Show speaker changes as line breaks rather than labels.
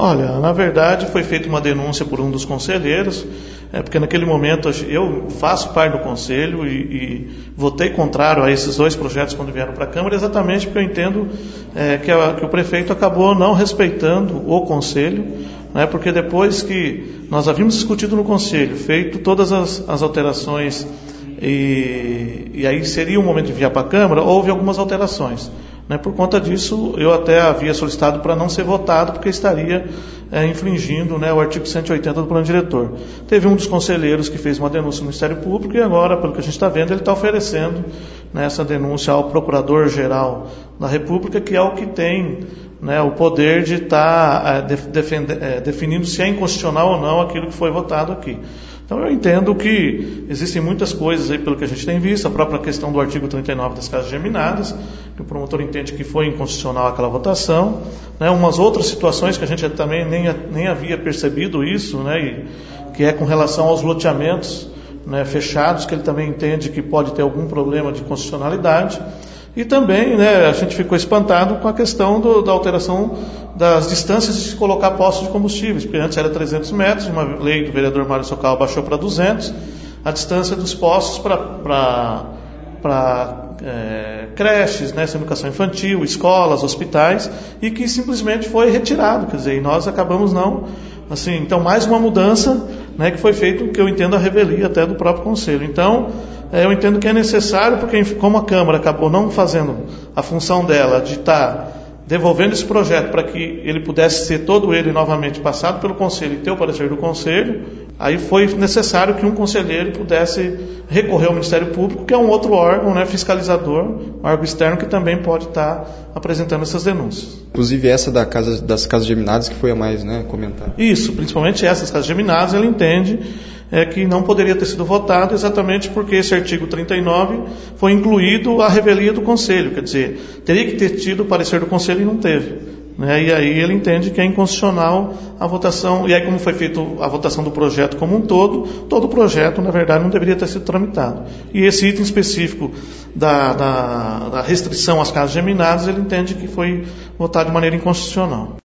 Olha, na verdade foi feita uma denúncia por um dos conselheiros, porque naquele momento eu faço parte do conselho e votei contrário a esses dois projetos quando vieram para a Câmara, exatamente porque eu entendo que o prefeito acabou não respeitando o conselho, né, porque depois que nós havíamos discutido no conselho, feito todas as alterações e aí seria o momento de enviar para a Câmara, houve algumas alterações. Por conta disso, eu até havia solicitado para não ser votado, porque estaria infringindo o artigo 180 do plano diretor. Teve um dos conselheiros que fez uma denúncia no Ministério Público e agora, pelo que a gente está vendo, ele está oferecendo essa denúncia ao Procurador-Geral da República, que é o que tem o poder de estar definindo se é inconstitucional ou não aquilo que foi votado aqui. Então eu entendo que existem muitas coisas aí pelo que a gente tem visto, a própria questão do artigo 39 das casas geminadas, que o promotor entende que foi inconstitucional aquela votação, umas outras situações que a gente também nem havia percebido isso, que é com relação aos loteamentos fechados, que ele também entende que pode ter algum problema de constitucionalidade. E também a gente ficou espantado com a questão da alteração das distâncias de se colocar postos de combustíveis, porque antes era 300 metros, uma lei do vereador Mário Socal baixou para 200, a distância dos postos para creches, educação infantil, escolas, hospitais, e que simplesmente foi retirado, quer dizer, e nós acabamos então mais uma mudança que foi feito, que eu entendo a revelia até do próprio Conselho. Então, eu entendo que é necessário, porque como a Câmara acabou não fazendo a função dela de estar devolvendo esse projeto para que ele pudesse ser todo ele novamente passado pelo Conselho e ter o parecer do Conselho, aí foi necessário que um conselheiro pudesse recorrer ao Ministério Público, que é um outro órgão fiscalizador, um órgão externo que também pode estar apresentando essas denúncias.
Inclusive essa das casas geminadas que foi a mais comentada.
Isso, principalmente essas casas geminadas, ele entende que não poderia ter sido votado exatamente porque esse artigo 39 foi incluído a revelia do Conselho, quer dizer, teria que ter tido o parecer do Conselho e não teve. E aí ele entende que é inconstitucional a votação, e aí como foi feita a votação do projeto como um todo o projeto, na verdade, não deveria ter sido tramitado. E esse item específico da restrição às casas geminadas, ele entende que foi votado de maneira inconstitucional.